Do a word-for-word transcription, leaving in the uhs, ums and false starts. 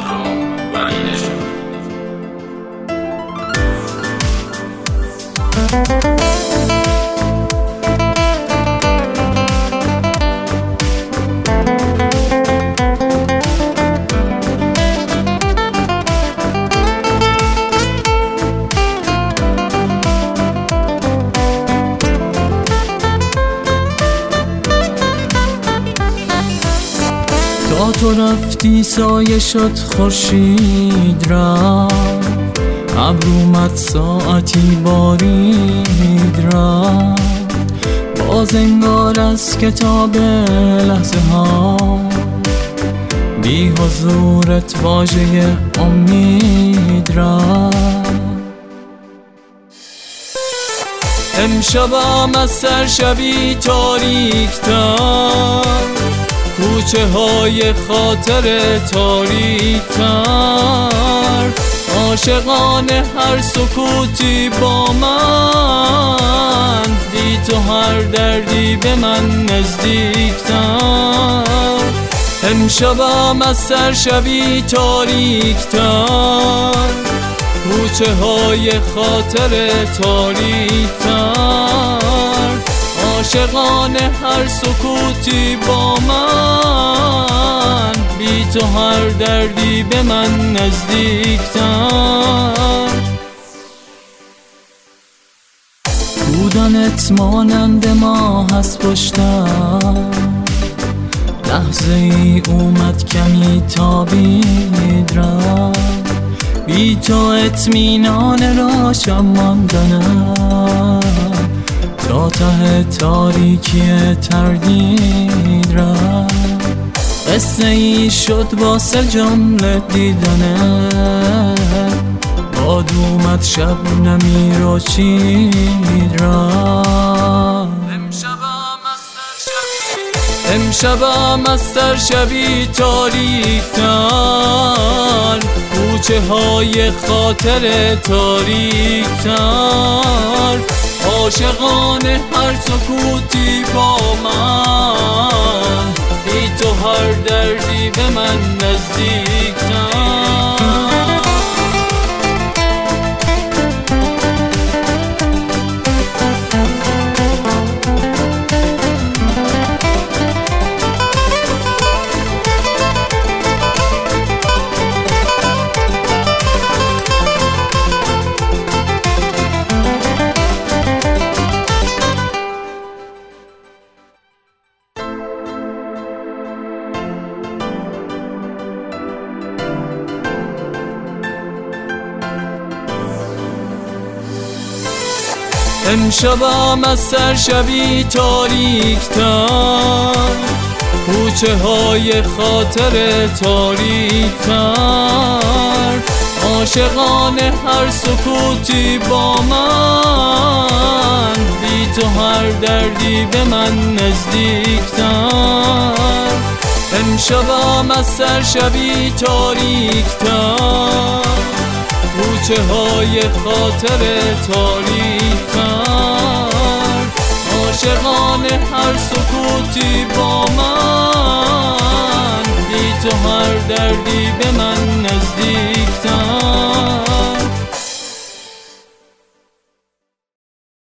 بهرام وحیدشون. تا تو رفتی سایه شد خورشید رفت، ابر اومد ساعتی بارید رفت، باز انگار از کتاب لحظه ها بی حضورت واژه امید رفت. امشبم از سر شبی تاریک تر، کوچه های خاطر تاریک تر، عاشقانه هر سکوتی با من، بی تو هر دردی به من نزدیک تر. امشبم از سر شبی تاریک تر، کوچه های خاطر تاریک تر، عاشقانه هر سکوتی با من، بی تو هر دردی به من نزدیک تر. بودنت مانند ما هست پشتم، لحظه ای اومد کمی تابید رفت، بی تو اطمینان راشم ماندنم، تا ته تاریکی تردید رفت، قصه ای شد واسه جمله دیدنه، باد اومد شب نمیرچید رفت. امشبم از سر شبی تاریک تر، کوچه های خاطر تاریک تر، عاشقانه هر سکوتی با من، بی تو هر دردی به من نزدیک تر. امشبم از سر شبی تاریک تر، کوچه های خاطر تاریک تر، عاشقانه هر سکوتی با من، بی تو هر دردی به من نزدیک تر. امشبم از سر شبی تاریک تر، کوچه های خاطر تاریک تر، عاشقانه هر سکوتی با من، بی تو هر دردی به من